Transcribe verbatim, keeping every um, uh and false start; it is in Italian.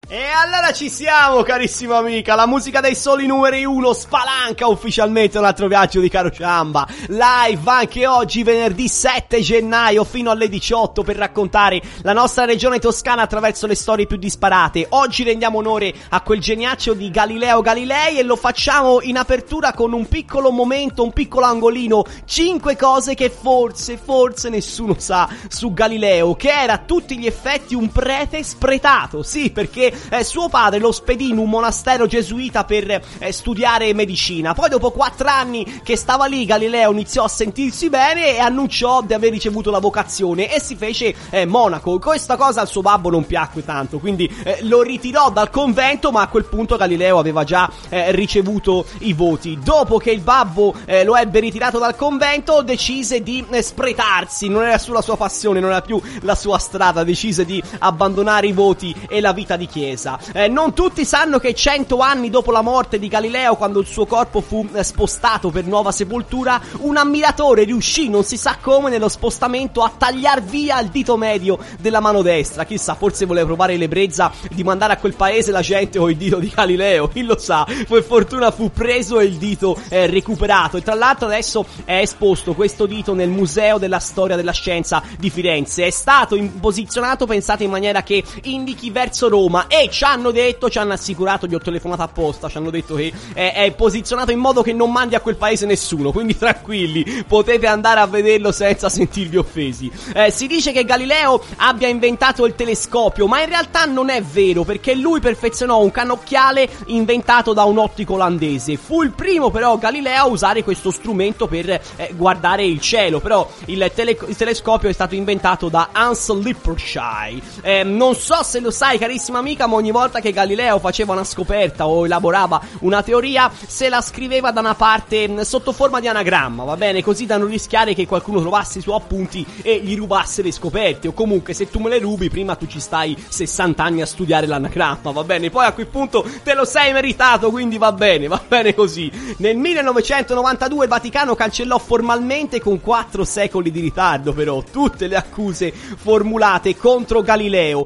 E allora ci siamo, carissima amica, la musica dei soli numeri uno spalanca ufficialmente un altro viaggio di Caro Ciamba, live anche oggi venerdì sette gennaio fino alle diciotto per raccontare la nostra regione toscana attraverso le storie più disparate. Oggi rendiamo onore a quel geniaccio di Galileo Galilei e lo facciamo in apertura con un piccolo momento, un piccolo angolino, cinque cose che forse, forse nessuno sa su Galileo, che era a tutti gli effetti un prete spretato, sì, perché Eh, suo padre lo spedì in un monastero gesuita per eh, studiare medicina. Poi dopo quattro anni che stava lì, Galileo iniziò a sentirsi bene e annunciò di aver ricevuto la vocazione e si fece eh, monaco. Questa cosa al suo babbo non piacque tanto, quindi eh, lo ritirò dal convento, ma a quel punto Galileo aveva già eh, ricevuto i voti. Dopo che il babbo eh, lo ebbe ritirato dal convento, decise di eh, spretarsi, non era più la sua passione, non era più la sua strada, decise di abbandonare i voti e la vita di chiesa. Eh, non tutti sanno che cento anni dopo la morte di Galileo, quando il suo corpo fu eh, spostato per nuova sepoltura, un ammiratore riuscì, non si sa come, nello spostamento a tagliar via il dito medio della mano destra. Chissà, forse voleva provare l'ebbrezza di mandare a quel paese la gente con il dito di Galileo, chi lo sa. Per fortuna fu preso e il dito eh, recuperato, e tra l'altro adesso è esposto questo dito nel Museo della Storia della Scienza di Firenze. È stato in- posizionato, pensate, in maniera che indichi verso Roma. E ci hanno detto, ci hanno assicurato, gli ho telefonato apposta, ci hanno detto che è, è posizionato in modo che non mandi a quel paese nessuno, quindi tranquilli, potete andare a vederlo senza sentirvi offesi. Eh, si dice che Galileo abbia inventato il telescopio, ma in realtà non è vero, perché lui perfezionò un cannocchiale inventato da un ottico olandese. Fu il primo però Galileo a usare questo strumento per eh, guardare il cielo, però il, tele- il telescopio è stato inventato da Hans Lippershey. Eh, non so se lo sai, carissima amica, ma ogni volta che Galileo faceva una scoperta o elaborava una teoria, se la scriveva da una parte mh, sotto forma di anagramma, va bene? Così da non rischiare che qualcuno trovasse i suoi appunti e gli rubasse le scoperte. O comunque, se tu me le rubi, prima tu ci stai sessanta anni a studiare l'anagramma, va bene? Poi a quel punto te lo sei meritato, quindi va bene, va bene così. Nel millenovecentonovantadue il Vaticano cancellò formalmente, con quattro secoli di ritardo però, tutte le accuse formulate contro Galileo.